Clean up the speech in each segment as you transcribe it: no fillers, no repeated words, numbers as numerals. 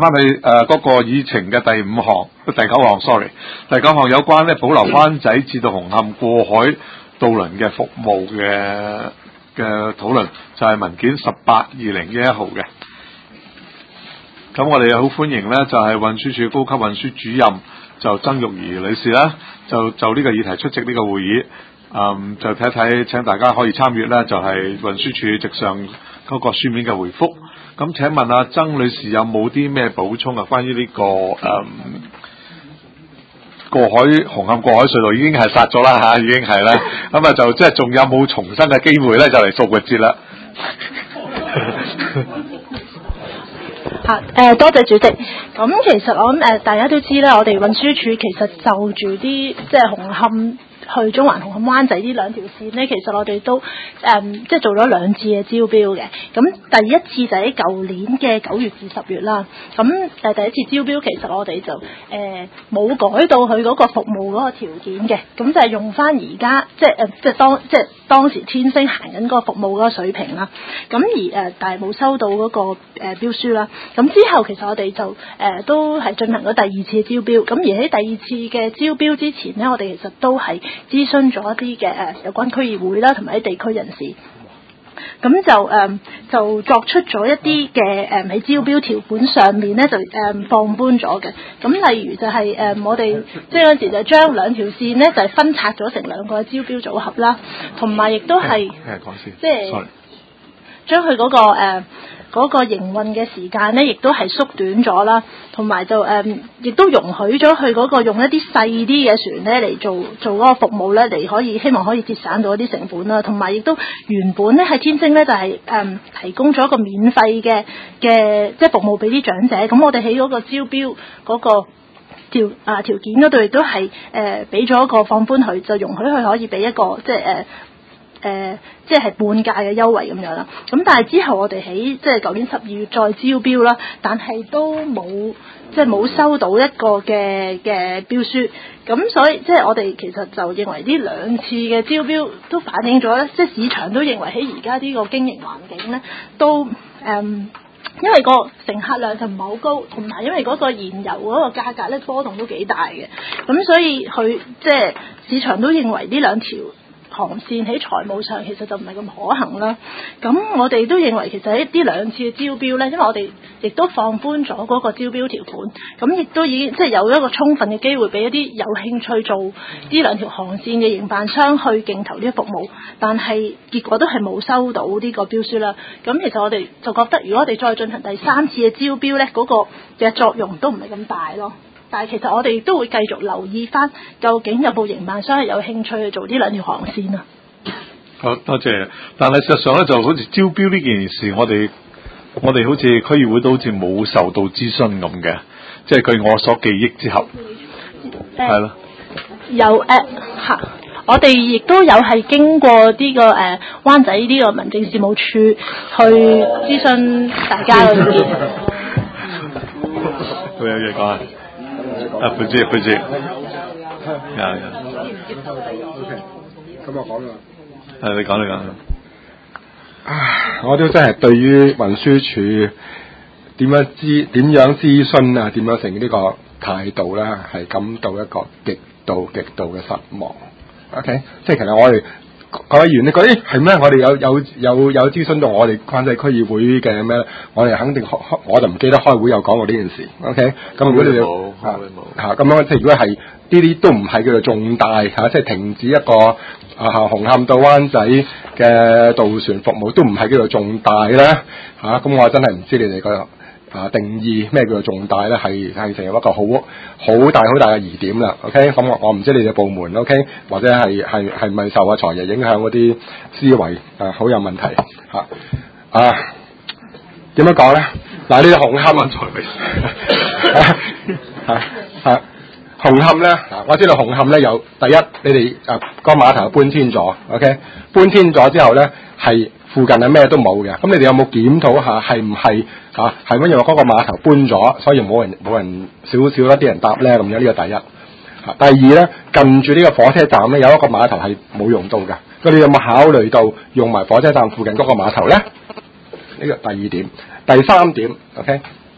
翻去嗰個議程嘅第九項 ，sorry， 第九項有關咧保留灣仔至到紅磡過海渡輪嘅服務嘅討論，就係文件18/2011號嘅。咁我哋好歡迎咧，就係運輸署高級運輸主任就曾玉儀女士啦，就呢個議題出席呢個會議。就睇睇，請大家可以參與咧，就係運輸署直上嗰個書面嘅回覆。咁請問阿曾女士有冇啲咩補充啊？關於呢個紅磡過海隧道已經係殺咗啦嚇，已經係啦。咁啊就即係仲有冇重新嘅機會咧？就嚟復活節啦。 多謝主席。咁其實我諗大家都知啦，我哋運輸署其實就住啲即係紅磡去中環、紅磡灣仔呢兩條線呢，其實我哋都即係做咗2次嘅招標嘅。咁第一次就喺舊年嘅9月至10月啦。咁第一次招標其實我哋就冇改到佢嗰個服務嗰個條件嘅，咁就係用翻而家即係當時天星行緊嗰個服務嗰個水平啦。咁但係冇收到嗰個標書啦。咁之後其實我哋就都係進行咗第2次嘅招標。咁而喺第2次嘅招標之前呢，我哋其實都係諮詢咗一啲嘅有關區議會啦，同埋啲地區人士。咁就作出咗一啲嘅喺招標條款上面咧就放寬咗嘅。咁例如就係我哋即係嗰陣時就將兩條線咧就係分拆咗成2個招標組合啦，同埋亦都係即係將佢嗰個營運嘅時間咧，亦都係縮短咗啦，同埋就亦都容許咗佢嗰個用一啲細啲嘅船咧嚟做嗰個服務咧，嚟希望可以節省到一啲成本啦，同埋亦都原本咧喺天星咧就係提供咗一個免費嘅即係服務俾啲長者。咁我哋喺嗰個招標嗰個條件嗰度亦都係俾咗一個放寬佢，就容許佢可以俾一個即係半價嘅優惠咁樣啦。咁但係之後我哋喺即係舊年12月再招標啦，但係都冇收到一個嘅標書。咁所以即係我哋其實就認為呢2次嘅招標都反映咗咧，即係市場都認為喺而家呢個經營環境咧都因為個乘客量就唔係好高，同埋因為嗰個燃油嗰個價格咧波動都幾大嘅。咁所以佢即係市場都認為呢2條航線喺財務上其實就唔係咁可行啦。咁我哋都認為其實喺呢2次嘅招標呢，因為我哋亦都放寬咗嗰個招標條款，咁亦都已經即係有一個充分嘅機會俾一啲有興趣做呢2條航線嘅營辦商去競投呢啲服務，但係結果都係冇收到呢個標書啦。咁其實我哋就覺得，如果我哋再進行第3次嘅招標呢，嗰個嘅作用都唔係咁大咯。但係其實我哋都會繼續留意翻，究竟有冇營辦商係有興趣去做呢2條航線啊？ 好多謝。但係事實上咧，就好似招標呢件事，我哋好似區議會都好似冇受到諮詢咁嘅，即係據我所記憶之後，係咯。 有我哋亦都有係經過呢個灣仔呢個民政事務處去諮詢大家嘅意見。 佢有嘢講啊？佩姐， OK， 咁我講啦。 係你講。 我都真係對於運輸署點樣諮詢啊，點樣成呢個態度咧，係感到一個極度嘅失望。OK， 即係其實我哋各位議員，你覺得係咩？我哋有諮詢到我哋關西區議會嘅咩？我哋肯定我就唔記得開會有講過呢件事。OK， 咁如果你冇咁樣，即係如果係呢啲都唔係叫做重大即係停止一個紅磡到灣仔嘅渡船服務都唔係叫做重大咧咁我真係唔知你哋個定義咩叫做重大咧，係成為一個好大嘅疑點啦。OK， 咁我唔知你哋部門 OK， 或者係咪受阿財爺影響嗰啲思維好有問題點樣講咧？嗱，呢個紅磡紅磡咧，我知道紅磡咧有第一，你哋個碼頭搬遷咗 ，OK， 搬遷咗之後咧係附近係咩都冇嘅，咁你哋有冇檢討下係唔係係乜嘢話嗰個碼頭搬咗，所以冇人少一啲人搭咧咁樣？呢個第一。第二咧，近住呢個火車站咧有一個碼頭係冇用到嘅，咁你有冇考慮到用埋火車站附近嗰個碼頭咧？呢個第二點。第三點 ，OK，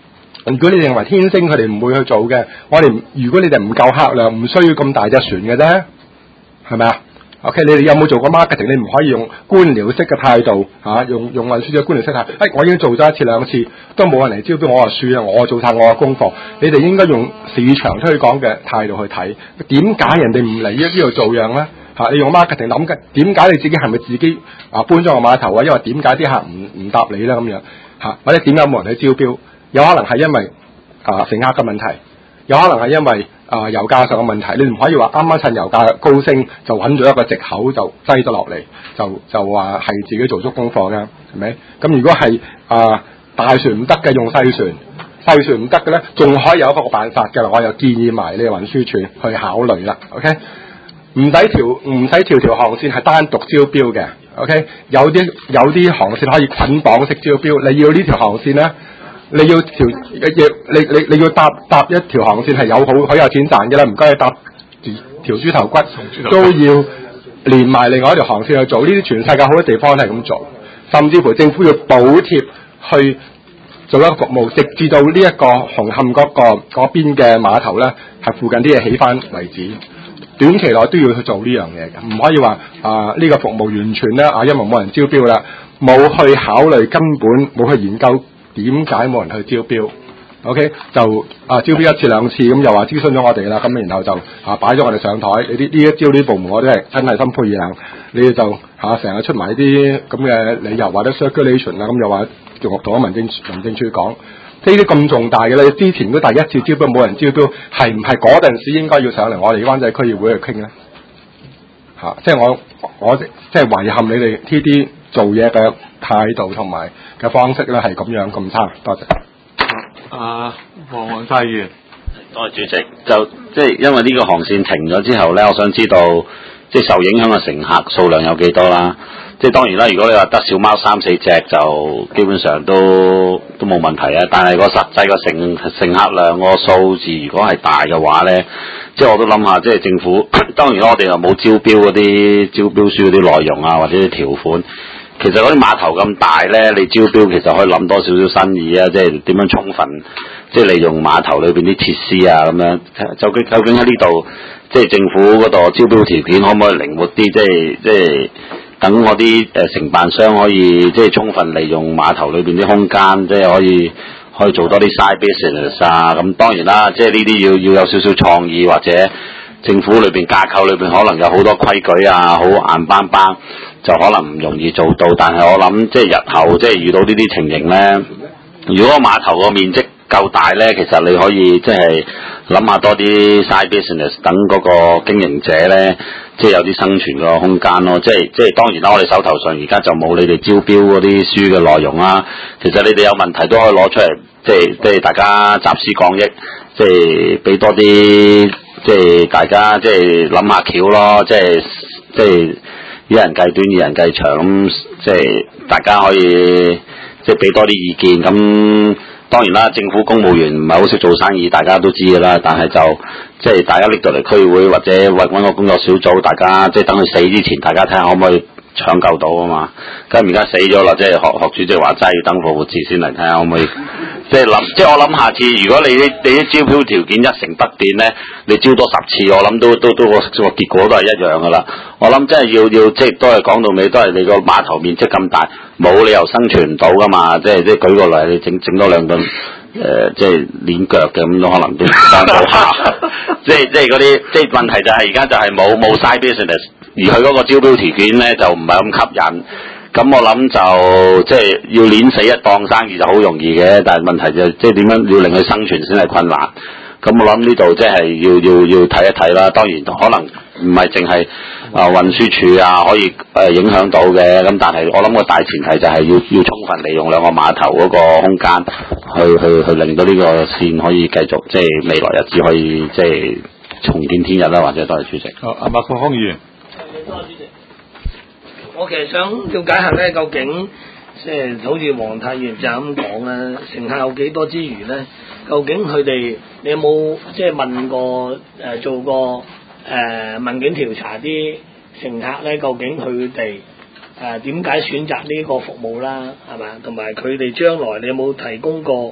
如果你哋認為天星佢哋唔會去做嘅，如果你哋唔夠客量，唔需要咁大隻船嘅啫，係咪啊 ？OK， 你哋有冇做過 marketing？ 你唔可以用官僚式嘅態度用運輸嘅官僚式態度。我已經做咗1次2次，都冇人嚟招標，我話輸啊！我做晒我嘅功課。你哋應該用市場推廣嘅態度去睇，點解人哋唔嚟呢度做樣咧？你用 marketing 諗嘅，點解你自己係咪自己搬咗個碼頭啊？因為點解啲客唔答你咧咁樣或者點解冇人去招標？有可能係因為乘客嘅問題，有可能係因為油價上嘅問題。你唔可以話啱啱趁油價高升就揾咗一個藉口就擠咗落嚟，就話係自己做足功課㗎，係咪？咁如果係大船唔得嘅，用細船唔得嘅咧，仲可以有一個辦法嘅。我又建議埋呢個運輸署去考慮啦。OK， 唔使條航線係單獨招標嘅。OK， 有啲航線可以捆綁式招標。你要呢條航線咧，你要你要搭一條航線係好有錢賺嘅啦。唔該，你搭條豬頭骨都要連埋另外一條航線去做。呢啲全世界好多地方都係咁做，甚至乎政府要補貼去做一個服務，直至到呢一個紅磡嗰邊嘅碼頭咧，係附近啲嘢起翻為止。短期內都要去做呢樣嘢嘅，唔可以話呢個服務完全咧因為冇人招標啦，冇去考慮，根本冇去研究點解冇人去招標。OK， 就招標1次2次咁又話諮詢咗我哋啦，咁然後就擺咗我哋上台。你呢一招呢部門我都係真係心灰意冷，你哋就成日出埋啲咁嘅理由或者 circulation 啦，咁又話同咗民政處講。呢啲咁重大嘅咧，之前嗰第1次招標冇人招標，係唔係嗰陣時應該要上嚟我哋灣仔區議會去傾咧？即係我即係遺憾你哋呢啲做嘢嘅態度同埋嘅方式咧，係咁樣咁差。多謝。 黃宏泰議員， 多謝主席。就即係因為呢個航線停咗之後咧，我想知道即係受影響嘅乘客數量有幾多啦？即係當然啦，如果你話得小貓3、4隻就基本上都冇問題啊。但係個實際個乘客量個數字如果係大嘅話咧，即係我都諗下，即係政府當然啦，我哋又冇招標嗰啲招標書嗰啲內容啊，或者啲條款。其實嗰啲碼頭咁大咧，你招標其實可以諗多少少新意啊，即係點樣充分即係利用碼頭裏邊啲設施啊咁樣。究竟喺呢度即係政府嗰度招標條件可唔可以靈活啲？即係等我啲承辦商可以即係充分利用碼頭裏邊啲空間，即係可以做多啲 side business 啊。咁當然啦，即係呢啲要有少少創意，或者政府裏邊架構裏邊可能有好多規矩啊，好硬邦邦，就可能唔容易做到。但係我諗即係日後即係遇到呢啲情形咧，如果碼頭個面積夠大咧，其實你可以即係諗下多啲 side business， 等嗰個經營者咧，即係有啲生存個空間咯。即係當然啦，我哋手頭上而家就冇你哋招標嗰啲書嘅內容啦。其實你哋有問題都可以攞出嚟，即係大家集思廣益，即係俾多啲，即係大家即係諗下橋咯。即係一人計短，二人計長，咁即係大家可以即係俾多啲意見咁。當然啦，政府公務員唔係好識做生意，大家都知㗎啦。但係就即係大家拎到嚟區會或者揾個工作小組，大家即係等佢死之前，大家睇下可唔可以搶救到啊嘛。咁而家死咗啦，即係學主席話齋要等復活節先嚟睇下可唔可以。即係我諗下次如果你啲招標條件一成不變咧，你招多10次，我諗都個結果都係一樣噶啦。我諗真係要即係都係講到尾都係你個碼頭面積咁大，冇理由生存唔到噶嘛。即係舉個例，你整多2噸即係鏈腳嘅咁都可能都幫到下。即係嗰啲即係問題就係而家就係冇 side business， 而佢嗰個招標條件咧就唔係咁吸引。咁我諗就即係要碾死一檔生意就好容易嘅，但係問題就即係點樣要令佢生存先係困難。咁我諗呢度即係要睇一睇啦。當然可能唔係淨係運輸署啊可以影響到嘅，咁但係我諗個大前提就係要充分利用兩個碼頭嗰個空間去令到呢個線可以繼續即係未來日子可以即係重見天日啦，或者多謝主席。 阿麥國鋒議員， 多謝主席。我其實想了解下咧，究竟即係好似黃太議員就咁講啦，乘客有幾多之餘咧？究竟佢哋你有冇即係問過做過問卷調查啲乘客咧？究竟佢哋點解選擇呢個服務啦？係嘛？同埋佢哋將來你有冇提供過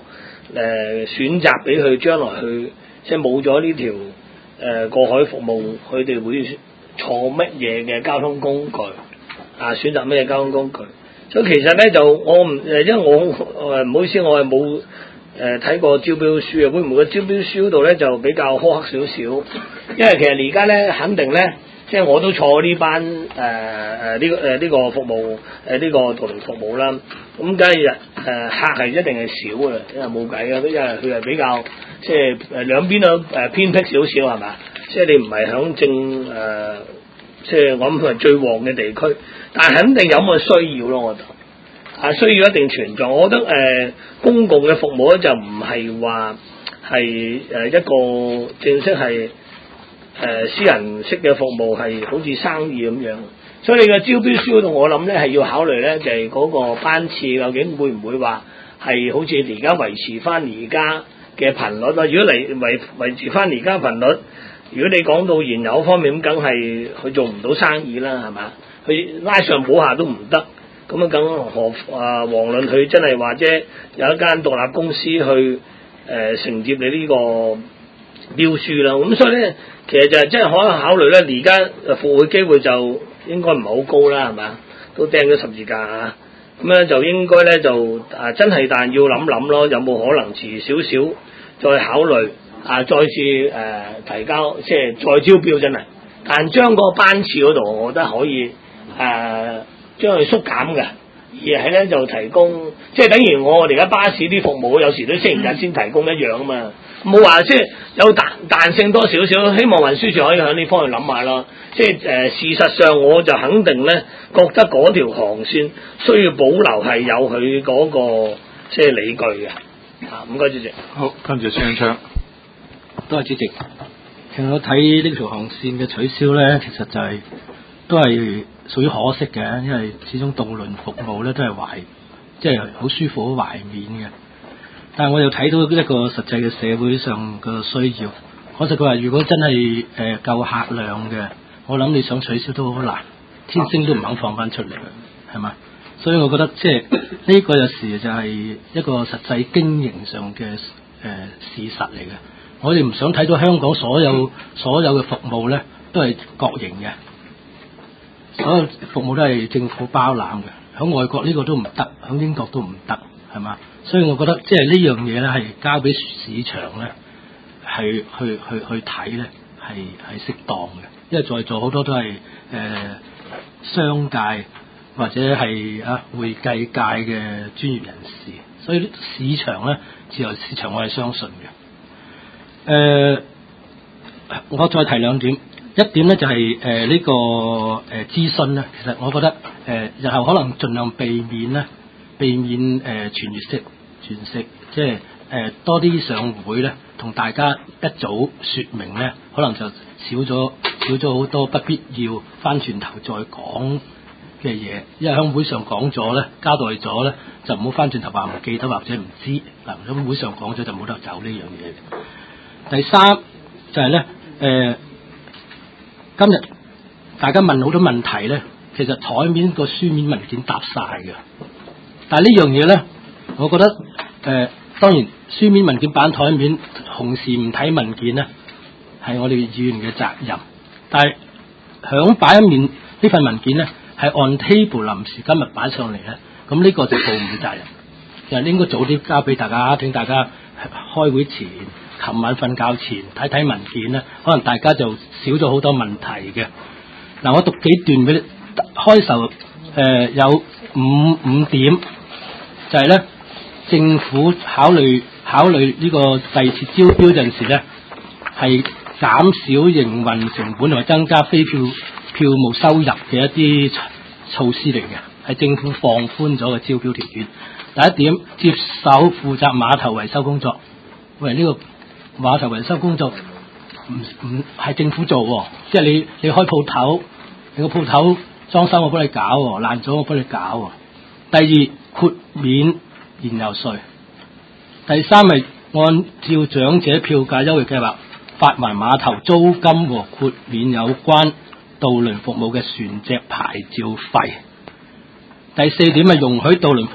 選擇俾佢將來去即係冇咗呢條過海服務，佢哋會坐乜嘢嘅交通工具啊？選擇咩交通工具？所以其實咧就我唔因為我唔好意思，我係冇睇過招標書啊，會唔會個招標書嗰度咧就比較苛刻少少？因為其實而家咧肯定咧，即係我都坐呢班呢個服務呢個渡輪服務啦。咁梗係客係一定係少嘅，因為冇計嘅，因為佢係比較即係兩邊都偏僻少少係嘛？即係你唔係響正即係我諗佢係最旺嘅地區，但係肯定有咁嘅需要咯，我覺得。需要一定存在，我覺得公共嘅服務咧就唔係話係一個正式係私人式嘅服務，係好似生意咁樣。所以你嘅招標書嗰度，我諗咧係要考慮咧，就係嗰個班次究竟會唔會話係好似而家維持翻而家嘅頻率啊？如果嚟維持翻而家頻率，如果你講到燃油方面咁，梗係佢做唔到生意啦，係嘛？佢拉上補下都唔得。咁啊，更何遑論佢真係話啫，有一間獨立公司去承接你呢個標書啦。咁所以咧，其實就係真係可以考慮咧。而家復會機會就應該唔係好高啦，係嘛？都釘咗十字架啊！咁咧就應該咧就真係，但要諗諗咯，有冇可能遲少少再考慮再次提交，即係再招標真係。但將嗰個班次嗰度，我覺得可以將佢縮減嘅，而係咧就提供，即係等於我哋而家巴士啲服務，有時都星期日先提供一樣啊嘛，冇話即係有彈性多少少，希望運輸署可以向呢方面諗下咯。即係事實上，我就肯定咧，覺得嗰條航線需要保留係有佢嗰個即係理據嘅。唔該主席。 好，跟住張昌。 多謝主席。其實我睇呢條航線嘅取消咧，其實就係都係屬於可惜嘅，因為始終渡輪服務咧都係即係好舒服、好懷緬嘅。但係我又睇到一個實際嘅社會上嘅需要。可惜佢話，如果真係夠客量嘅，我諗你想取消都好難，天星都唔肯放翻出嚟，係嘛？所以我覺得即係呢個有時就係一個實際經營上嘅事實嚟嘅。我哋唔想睇到香港所有嘅服務咧都係國營嘅。所有服務都係政府包攬嘅，喺外國呢個都唔得，喺英國都唔得，係嘛？所以我覺得即係呢樣嘢咧，係交俾市場咧，係去睇咧，係適當嘅。因為在座好多都係商界或者係會計界嘅專業人士，所以市場咧，自由市場我係相信嘅。我再提兩點。一點咧就係呢個諮詢咧，其實我覺得日後可能盡量避免全式，即係多啲上會咧，同大家一早說明咧，可能就少咗好多不必要翻轉頭再講嘅嘢，因為喺會上講咗咧，交代咗咧，就唔好翻轉頭話唔記得或者唔知嗱，喺會上講咗就冇得走呢樣嘢。第三就係咧今日大家問好多問題咧，其實台面個書面文件答晒嘅，但係呢樣嘢咧，我覺得當然書面文件擺台面，同時唔睇文件咧，係我哋議員嘅責任。但係響擺一面呢份文件咧，係 on table 臨時今日擺上嚟咧，咁呢個就負唔責任，就應該早啲交俾大家，請大家開會前。琴晚瞓覺前睇睇文件咧，可能大家就少咗好多問題嘅。嗱，我讀幾段俾你。開頭有五點，就係咧政府考慮呢個第二次招標陣時咧，係減少營運成本同埋增加非票務收入嘅一啲措施嚟嘅，係政府放寬咗嘅招標條件。第一點，接手負責碼頭維修工作。喂，呢個碼頭維修工作唔係政府做喎，即係你開鋪頭，你個鋪頭裝修我幫你搞喎，爛咗我幫你搞喎。第二，豁免燃油稅。第三，係按照長者票價優惠計劃發還碼頭租金和豁免有關渡輪服務嘅船隻牌照費。第四點，係容許渡輪服務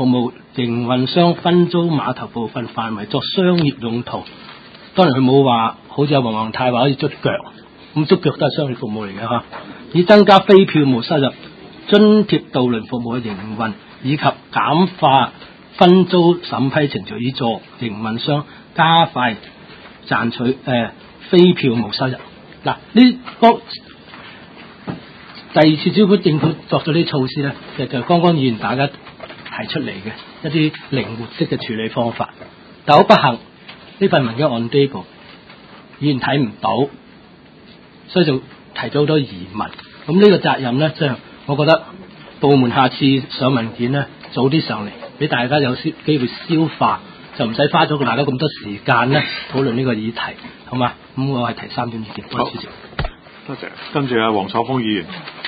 營運商分租碼頭部分範圍作商業用途。當然佢冇話好似阿黃宏泰話可以捽腳，咁捽腳都係商業服務嚟嘅嚇。以增加非票務收入、津貼渡輪服務嘅營運，以及簡化分租審批程序，以助營運商加快賺取非票務收入。嗱，呢個第二次招標政府作咗啲措施咧，其實就係剛剛議員大家提出嚟嘅一啲靈活式嘅處理方法，但好不幸呢份文件 on table， 議員睇唔到，所以就提咗好多疑問。咁呢個責任咧，即係我覺得部門下次上文件咧，早啲上嚟，俾大家有機會消化，就唔使花咗大家咁多時間咧討論呢個議題，好嘛？咁我係提3點意見，多謝主席。 多謝。跟住阿黃楚鋒議員。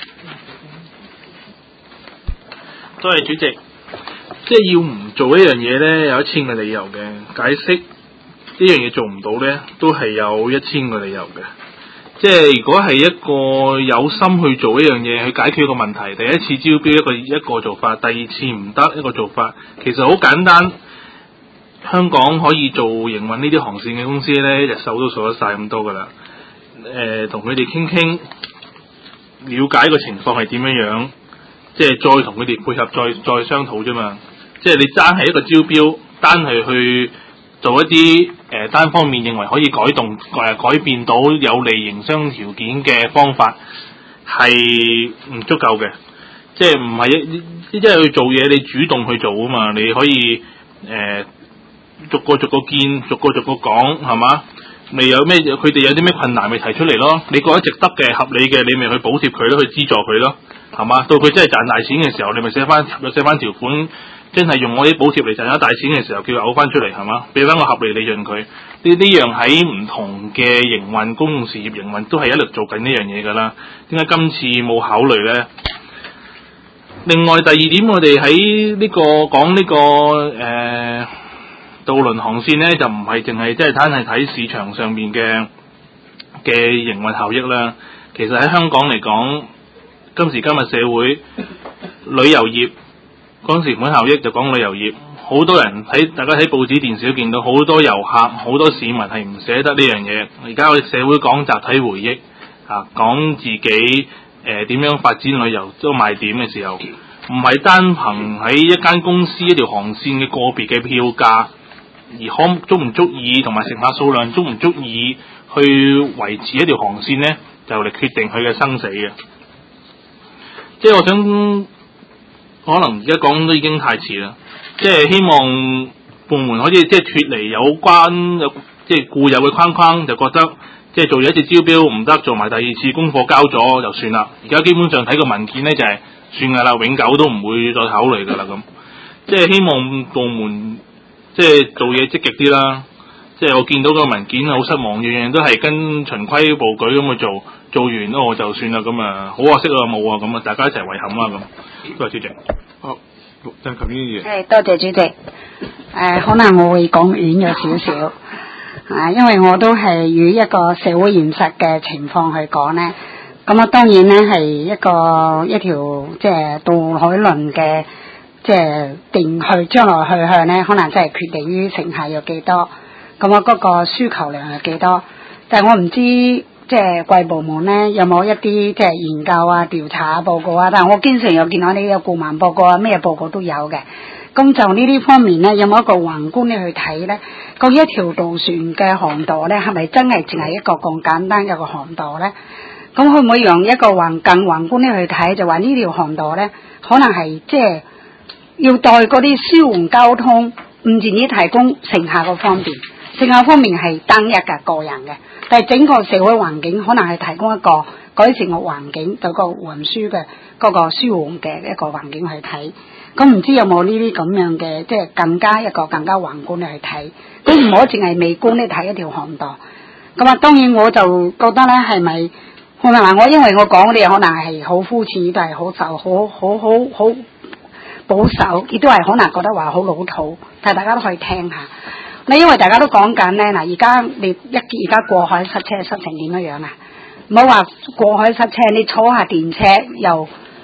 多謝主席。即係要唔做一樣嘢咧，有1000個理由嘅。解釋呢樣嘢做唔到咧，都係有1000個理由嘅。即係如果係一個有心去做一樣嘢，去解決一個問題，第一次招標一個做法，第二次唔得一個做法，其實好簡單。香港可以做營運呢啲航線嘅公司咧，隻手都數得晒咁多噶啦。同佢哋傾，了解個情況係點樣，即係再同佢哋配合，再商討啫嘛。即係你單係一個招標，單係去做一啲單方面認為可以改變到有利營商條件嘅方法，係唔足夠嘅。即係唔係即係去做嘢，你主動去做啊嘛。你可以逐個見，逐個講，係嘛？你有咩佢哋有啲咩困難咪提出嚟咯。你覺得值得嘅、合理嘅，你咪去補貼佢咯，去資助佢咯，係嘛？到佢真係賺大錢嘅時候，你咪寫翻條款。真係用我啲補貼嚟賺咗大錢嘅時候，叫佢嘔翻出嚟，係嘛？俾翻個合理利潤佢。呢樣喺唔同嘅營運公共事業營運都係一路做緊呢樣嘢㗎啦。點解今次冇考慮呢？另外第二點，我哋喺呢個講呢個渡輪航線呢，就唔係淨係即係單係睇市場上面嘅營運效益啦。其實喺香港嚟講，今時今日社會旅遊業。講成本效益就講旅遊業，好多人大家睇報紙電視都見到好多遊客，好多市民係唔捨得呢樣嘢。而家我哋社會講集體回憶，講自己點樣發展旅遊都賣點嘅時候，唔係單憑喺一間公司一條航線嘅個別嘅票價，而足唔足以同埋乘客數量足唔足以去維持一條航線呢，就嚟決定佢嘅生死嘅。即係我想。可能而家講都已經太遲啦，即係希望部門可以即係脫離有關即係固有嘅框框，就覺得即係做咗一次招標唔得，做埋第二次功課交咗就算啦。而家基本上睇個文件咧就係算㗎啦，永久都唔會再考慮㗎啦咁。即係希望部門即係做嘢積極啲啦。即係我見到個文件好失望，樣樣都係跟循規蹈矩咁去做完我就算啦咁啊，好可惜啊冇啊咁啊，大家一齊遺憾啦咁。多謝主席。好，陸振琴議員。 多謝主席。可能我會講遠咗少少，因為我都係與一個社會現實嘅情況去講呢。咁啊，當然呢係一條即係渡海輪嘅即係定去將來去向呢，可能真係決定於乘客有幾多。咁啊，嗰個需求量係幾多？但係我唔知即係貴部門咧有冇一啲即係研究啊、調查報告啊。但係我經常有見到呢個顧問報告啊，咩報告都有嘅。咁就呢啲方面咧，有冇一個宏觀咧去睇咧？究竟一條渡船嘅航道咧，係咪真係淨係一個咁簡單嘅一個航道咧？咁可唔可以用一個更宏觀咧去睇？就話呢條航道咧，可能係即係要代嗰啲舒緩交通，唔淨止提供乘客個方面。乘客方面係單一嘅個人嘅，但係整個社會環境可能係提供一個改善個環境，對個運輸嘅嗰個舒緩嘅一個環境去睇。咁唔知有冇呢啲咁樣嘅，即係更加宏觀去睇。咁唔好淨係微觀咧睇一條航道。咁啊，當然我就覺得咧係咪？可能我因為我講嗰啲可能係好膚淺，都係好保守，亦都係可能覺得話好老土，但係大家都可以聽下。因為大家都講緊咧，嗱而家過海塞車塞成點樣啊？唔好話過海塞車，你坐下電車由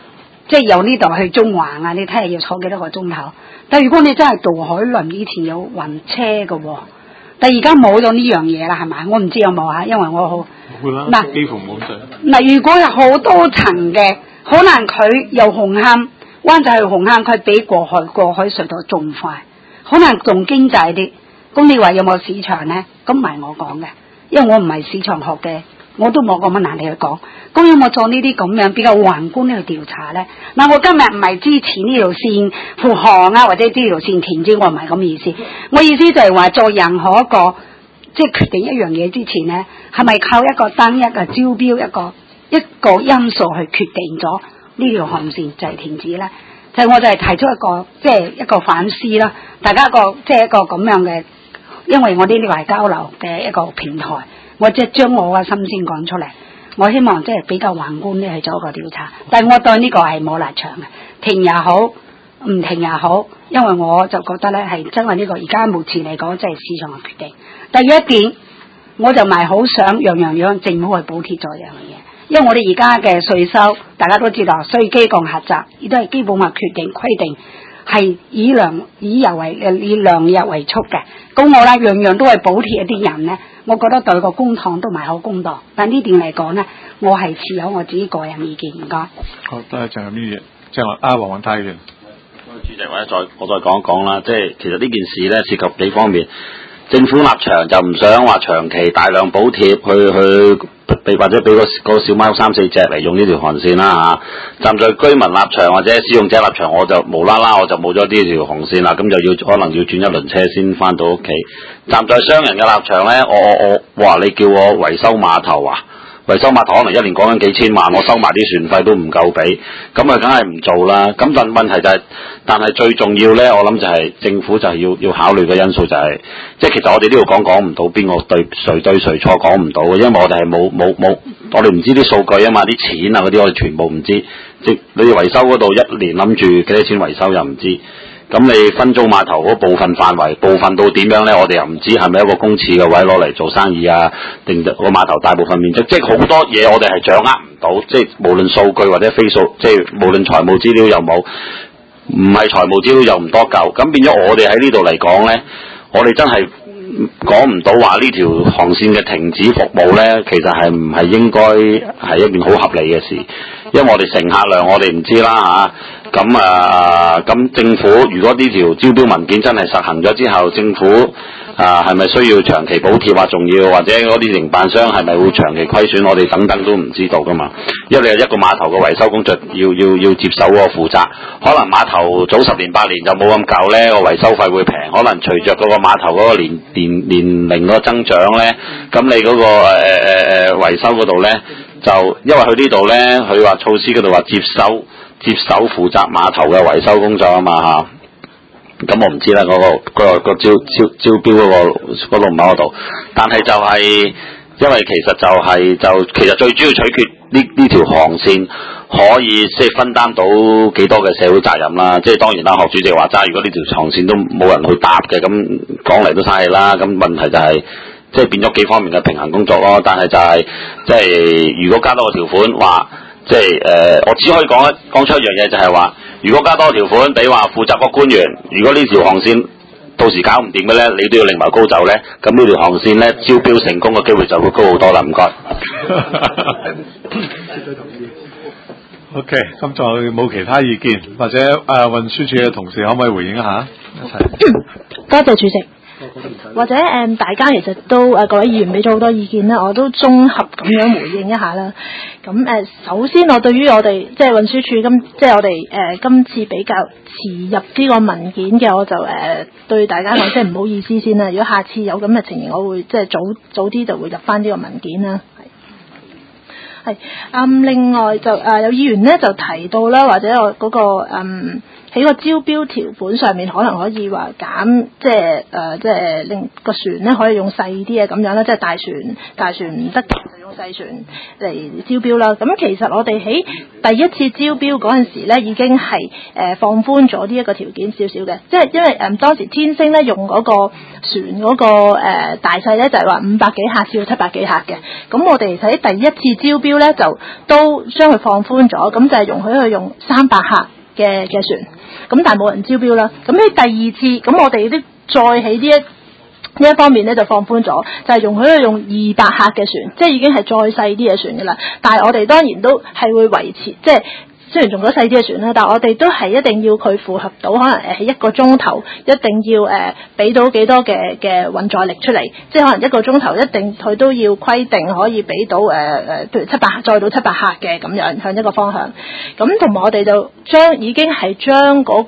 即係由呢度去中環啊，你睇下要坐幾多個鐘頭。但如果你真係渡海輪，以前有暈車嘅喎，但而家冇咗呢樣嘢啦，係咪？我唔知有冇嚇，因為我好冇啦， 嗱幾乎冇咗。 嗱，如果有好多層嘅，可能佢由紅磡灣仔去紅磡，佢比過海隧道仲快，可能仲經濟啲。咁你話有冇市場咧？咁唔係我講嘅，因為我唔係市場學嘅，我都冇咁樣難你去講。咁有冇做呢啲咁樣比較宏觀去調查咧？嗱，我今日唔係支持呢條線復航啊，或者呢條線停止，我唔係咁意思。我意思就係話做任何一個即係決定一樣嘢之前咧，係咪靠一個單一嘅招標一個因素去決定咗呢條航線就係停止咧？就係我就係提出一個即係一個反思啦，大家即係一個咁樣嘅，因為我呢啲係交流嘅一個平台，我即係將我嘅心先講出嚟。我希望即係比較宏觀啲去做一個調查，但係我對呢個係冇立場嘅，停也好，唔停也好，因為我就覺得咧係真係呢個而家目前嚟講即係市場嘅決定。第二一點，我就唔係好想樣政府去補貼咗樣嘢，因為我哋而家嘅稅收大家都知道，稅基咁狹窄，亦都係基本法決定規定係以量入為出嘅。咁我咧樣都係補貼一啲人咧。我覺得對個公帑都唔係好公道，但呢點嚟講咧，我係持有我自己個人意見。唔該。 好，多謝鄭議員，黃宏泰議員。 主席，我再講一講啦，即係其實呢件事咧涉及幾方面。政府立場就唔想話長期大量補貼去或者俾個小貓3-4隻嚟用呢條航線啦嚇。站在居民立場或者使用者立場，我就無啦啦我就冇咗呢條航線啦，咁就可能要轉一輪車先翻到屋企。站在商人嘅立場咧，我話你叫我維修碼頭啊？維修碼頭可能一年講緊幾千萬，我收埋啲船費都唔夠俾，咁啊梗係唔做啦。咁但問題就係，但係最重要咧，我諗就係政府就係要考慮嘅因素就係，即係其實我哋呢度講唔到邊個對誰錯講唔到嘅，因為我哋係冇，我哋唔知啲數據啊嘛，啲錢啊嗰啲我哋全部唔知，即係你維修嗰度一年諗住幾多錢維修又唔知。咁你分租碼頭嗰部分範圍，部分到點樣咧？我哋又唔知係咪一個公廁嘅位攞嚟做生意啊？定個碼頭大部分面積，即係好多嘢我哋係掌握唔到，即係無論數據或者非數，即係無論財務資料又冇，唔係財務資料又唔多夠，咁變咗我哋喺呢度嚟講咧，我哋真係講唔到話呢條航線嘅停止服務咧，其實係唔係應該係一件好合理嘅事？因為我哋乘客量我哋唔知啦嚇，咁政府如果呢條招標文件真係實行咗之後，政府係咪需要長期補貼啊？仲要或者嗰啲營辦商係咪會長期虧損？我哋等等都唔知道噶嘛。因為你係一個碼頭嘅維修工作要接手嗰個負責，可能碼頭早10年8年就冇咁舊咧，個維修費會平。可能隨着嗰個碼頭嗰個年齡嗰個增長咧，咁你嗰個維修嗰度咧，就因為佢呢度咧，佢話措施嗰度話接手負責碼頭嘅維修工作啊嘛嚇。咁我唔知啦，嗰個招標嗰度唔喺嗰度，但係就係因為其實最主要取決呢條航線可以即係分擔到幾多嘅社會責任啦。即係當然啦，學主席話齋，如果呢條航線都冇人去搭嘅，咁講嚟都嘥氣啦。咁問題就係即係變咗幾方面嘅平衡工作咯。但係就係即係如果加多個條款話，即係我只可以講出一樣嘢，就係話。如果加多條款，比話負責個官員，如果呢條航線到時搞唔掂嘅咧，你都要另謀高就咧，咁呢條航線咧招標成功嘅機會就會高好多啦。唔該。 絕對同意。OK，咁就冇其他意見，或者運輸署嘅同事可唔可以回應一下？一齊。 多謝主席。或者大家其實都各位議員俾咗好多意見啦，我都綜合咁樣回應一下啦。咁首先我對於我哋即係運輸署即係我哋今次比較遲入呢個文件嘅，我就對大家講即係唔好意思先啦。如果下次有咁嘅情形，我會即係早啲就會入翻呢個文件啦。係另外就有議員咧就提到啦，或者我嗰個喺個招標條款上面可能可以話減，即係令個船咧可以用細啲嘅咁樣啦，即係大船唔得就用細船嚟招標啦。咁其實我哋喺第一次招標嗰陣時咧，已經係放寬咗呢一個條件少少嘅，即係因為當時天星咧用嗰個船嗰個大細咧就係話500幾客至到700幾客嘅，咁我哋喺第一次招標咧就都將佢放寬咗，咁就係容許佢用300客嘅船，咁但係冇人招標啦。咁喺第二次，咁我哋都再喺呢一方面咧就放寬咗，就係容許佢用200客嘅船，即係已經係再細啲嘅船噶啦。但係我哋當然都係會維持，即係雖然用咗細啲嘅船啦，但係我哋都係一定要佢符合到可能喺1個鐘頭一定要俾到幾多嘅運載力出嚟，即係可能1個鐘頭一定佢都要規定可以俾到譬如700載到700客嘅咁樣向一個方向。咁同埋我哋就已經係將嗰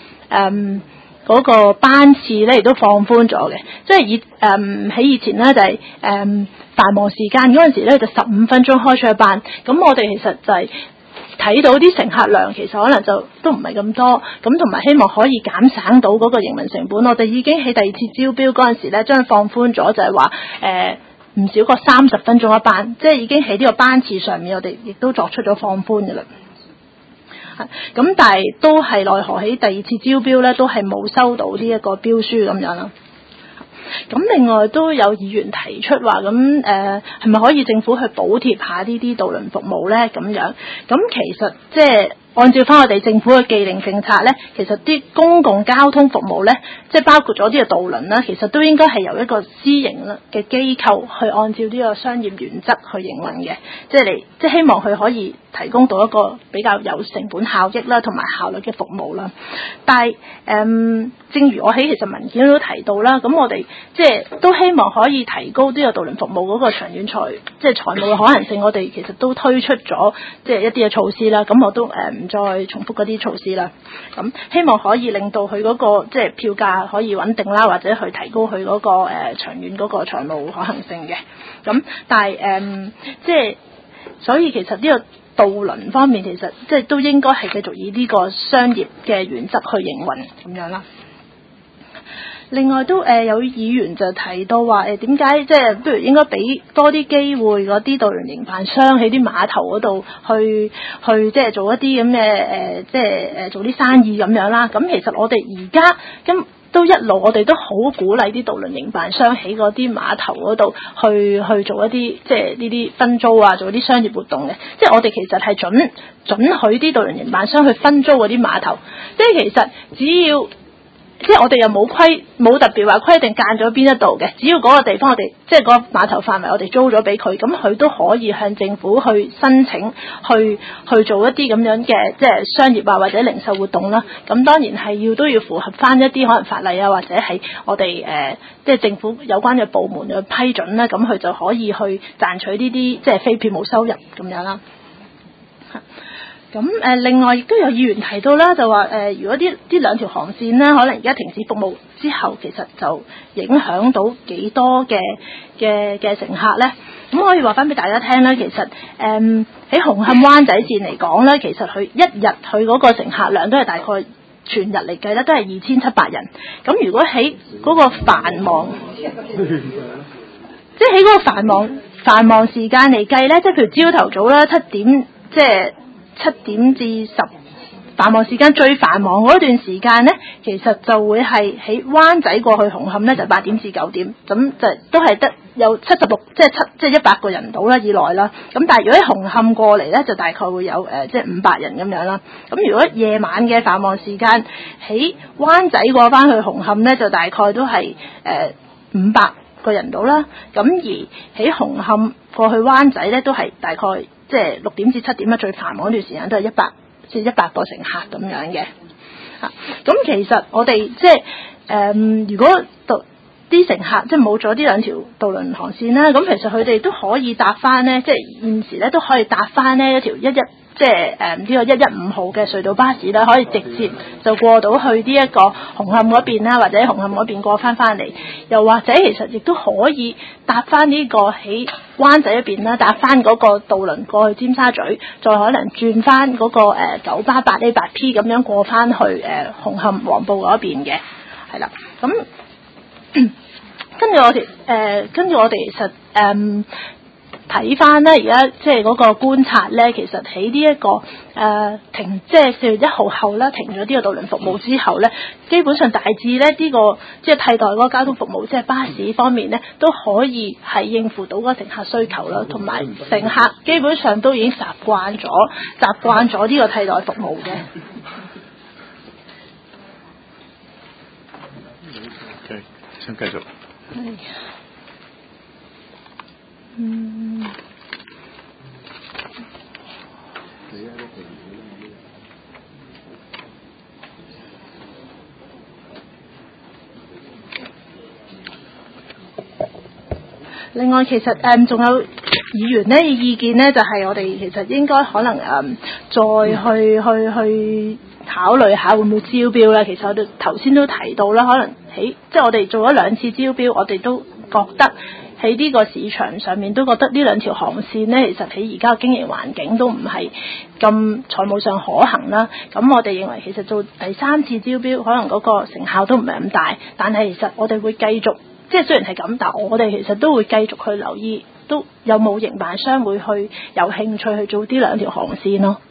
個班次咧亦都放寬咗嘅，即係喺以前咧就係繁忙時間嗰陣時咧就15分鐘開出一班，咁我哋其實就係睇到啲乘客量其實可能就都唔係咁多，咁同埋希望可以減省到嗰個營運成本，我哋已經喺第二次招標嗰陣時咧將放寬咗，就係話唔少過30分鐘一班，即係已經喺呢個班次上面我哋亦都作出咗放寬嘅啦。咁但係都係奈何喺第二次招標咧，都係冇收到呢一個標書咁樣啦。咁另外都有議員提出話，咁係咪可以政府去補貼下呢啲渡輪服務咧？咁樣，咁其實即係按照翻我哋政府嘅既定政策咧，其實啲公共交通服務咧，即係包括咗啲嘅渡輪啦，其實都應該係由一個私營嘅機構去按照呢個商業原則去營運嘅，即係希望佢可以提供到一個比較有成本效益啦，同埋效率嘅服務啦。但係正如我喺其實文件都提到啦，咁我哋即係都希望可以提高呢個渡輪服務嗰個長遠即係財務嘅可行性。我哋其實都推出咗即係一啲嘅措施啦。咁我都唔再重複嗰啲措施啦。咁希望可以令到佢嗰個即係票價可以穩定啦，或者去提高佢嗰個長遠嗰個財務可行性嘅。咁但係即係所以其實呢個渡輪方面其實即係都應該係繼續以呢個商業嘅原則去營運咁樣啦。另外都有議員就提到話點解即係不如應該俾多啲機會嗰啲渡輪營辦商喺啲碼頭嗰度去即係做一啲咁嘅即係做啲生意咁樣啦。咁其實我哋而家都一路我哋都好鼓勵啲渡輪營辦商喺嗰啲碼頭嗰度去做一啲即係呢啲分租啊，做啲商業活動嘅。即係我哋其實係准許啲渡輪營辦商去分租嗰啲碼頭。即係其實只要即係我哋又冇特別話規定間咗邊一度嘅，只要嗰個地方我哋即係嗰個碼頭範圍我哋租咗俾佢，咁佢都可以向政府去申請去做一啲咁樣嘅即係商業啊或者零售活動啦。咁當然係都要符合翻一啲可能法例啊，或者係我哋即係政府有關嘅部門去批准啦，咁佢就可以去賺取呢啲即係非票務收入咁樣啦。咁另外亦都有議員提到啦，就話如果呢兩條航線咧，可能而家停止服務之後，其實就影響到幾多嘅乘客咧？咁可以話翻俾大家聽啦，其實喺紅磡灣仔線嚟講咧，其實佢一日佢嗰個乘客量都係大概全日嚟計咧，都係2700人。咁如果喺嗰個繁忙，即係喺嗰個繁忙時間嚟計咧，即係譬如朝頭早啦7點，即係7點至10繁忙時間最繁忙嗰段時間呢，其實就會係喺灣仔過去紅磡呢，就8點至9點，咁就都係得有76即係100個人到啦以內啦。咁但係如果喺紅磡過嚟呢，就大概會有即係500人咁樣啦。咁如果夜晚嘅繁忙時間喺灣仔過翻去紅磡呢，就大概都係500個人到啦。咁而喺紅磡過去灣仔呢，都係大概即係6點至7點啦，最繁忙嗰段時間都係100個乘客咁樣嘅。咁其實我哋即係如果啲乘客即係冇咗呢兩條渡輪航線啦，咁其實佢哋都可以搭翻咧，即係現時咧都可以搭翻呢一條即係呢個115號嘅隧道巴士啦，可以直接就過到去呢一個紅磡嗰邊啦，或者紅磡嗰邊過翻嚟，又或者其實亦都可以搭翻呢個喺灣仔嗰邊啦，搭翻嗰個渡輪過去尖沙咀，再可能轉翻嗰個九巴8A8P 咁樣過翻去紅磡黃埔嗰邊嘅，係啦，咁跟住我哋其實睇翻咧，而家即係嗰個觀察咧，其實喺呢一個停，即係4月1號後咧停咗呢個渡輪服務之後咧，基本上大致咧呢個即係替代嗰個交通服務，即係巴士方面咧，都可以係應付到嗰個乘客需求啦，同埋乘客基本上都已經習慣咗呢個替代服務嘅。 OK， 請繼續。 另外，其實仲有議員咧意見咧，就係我哋其實應該可能再去考慮下會唔會招標啦。其實我哋頭先都提到啦，可能即係我哋做咗2次招標，我哋都覺得喺呢個市場上面都覺得呢兩條航線咧，其實喺而家嘅經營環境都唔係咁財務上可行啦。咁我哋認為其實做第3次招標，可能嗰個成效都唔係咁大，但係其實我哋會繼續。即係雖然係咁，但我哋其實都會繼續去留意，都有冇營辦商會去有興趣去做呢兩條航線咯。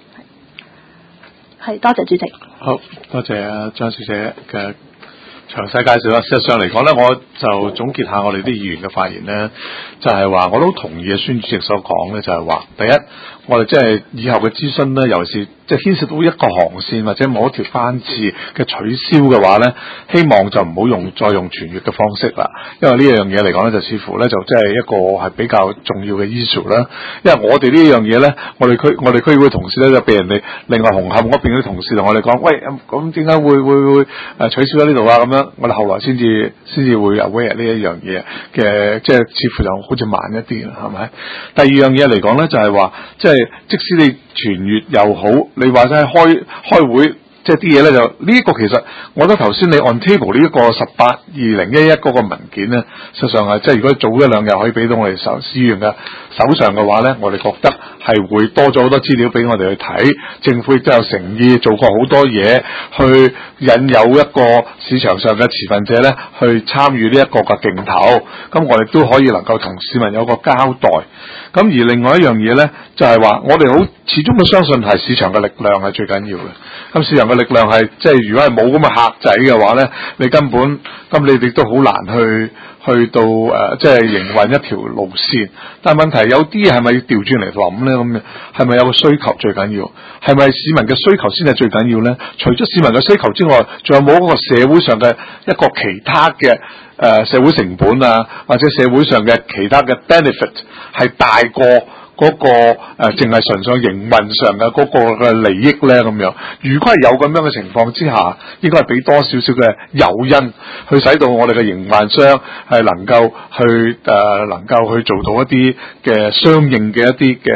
係，多謝主席。 好，多謝張小姐嘅詳細介紹啦。事實上嚟講咧，我就總結下我哋啲議員嘅發言咧，就係話我都同意孫主席所講咧，就係話第一，我哋即係以後嘅諮詢咧，尤其是即係牽涉到一個航線或者某一條班次嘅取消嘅話咧，希望就唔好再用傳閱嘅方式啦，因為呢樣嘢嚟講咧，就似乎咧就即係一個係比較重要嘅 issue 啦。因為我哋呢樣嘢咧，我哋區議會同事咧就俾人哋另外紅磡嗰邊嗰啲同事同我哋講，喂，咁點解會取消喺呢度啊？咁樣我哋後來先至會 aware 呢一樣嘢嘅，即係似乎就好似慢一啲啦，係咪？第二樣嘢嚟講咧，就係話即使你傳閱又好，你話齋開會。即係啲嘢咧就呢個其實，我覺得頭先你 on table 呢一個18-2011嗰個文件咧，實際上係即係如果早1-2日可以俾到我哋議員嘅手上嘅話咧，我哋覺得係會多咗好多資料俾我哋去睇，政府亦都有誠意做過好多嘢去引誘一個市場上嘅持份者咧去參與呢一個嘅競投，咁我哋都可以能夠同市民有個交代。咁而另外一樣嘢咧，就係話我哋好始終都相信係市場嘅力量係最緊要嘅。咁市場嘅力量係即係如果係冇咁嘅客仔嘅話咧，你根本咁你哋都好難去到即係營運一條路線。但係問題有啲嘢係咪要調轉嚟諗咧？咁係咪有個需求最緊要？係咪市民嘅需求先係最緊要咧？除咗市民嘅需求之外，仲有冇嗰個社會上嘅一個其他嘅社會成本啊，或者社會上嘅其他嘅 benefit 係大過嗰個淨係純粹營運上嘅嗰個嘅利益咧？咁樣，如果係有咁樣嘅情況之下，應該係俾多少少嘅誘因，去使到我哋嘅營辦商係能夠去做到一啲嘅相應嘅一啲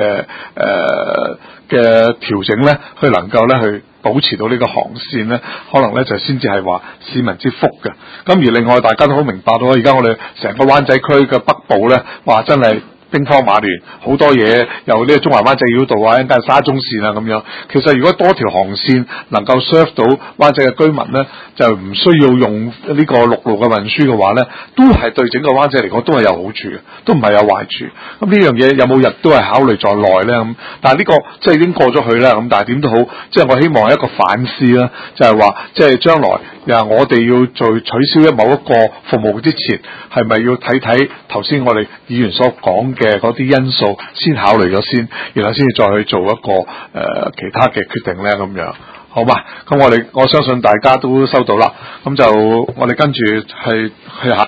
嘅調整咧，去能夠咧去保持到呢個航線咧，可能咧就先至係話市民之福嘅。咁而另外大家都好明白到，而家我哋成個灣仔區嘅北部咧，話真係兵荒馬亂，好多嘢由呢個中環灣仔繞道啊，一間沙中線啊咁樣。其實如果多條航線能夠 serve 到灣仔嘅居民咧，就唔需要用呢個陸路嘅運輸嘅話咧，都係對整個灣仔嚟講都係有好處嘅，都唔係有壞處。咁呢樣嘢有冇日都係考慮在內咧？咁但係呢個即係已經過咗去啦。咁但係點都好，即係我希望係一個反思啦，就係話即係將來我哋要再取消某一個服務之前，係咪要睇睇頭先我哋議員所講嘅嗰啲因素，先考慮咗先，然後先至再去做一個其他嘅決定咧？咁樣好嘛？咁我相信大家都收到啦。咁就我哋跟住去下。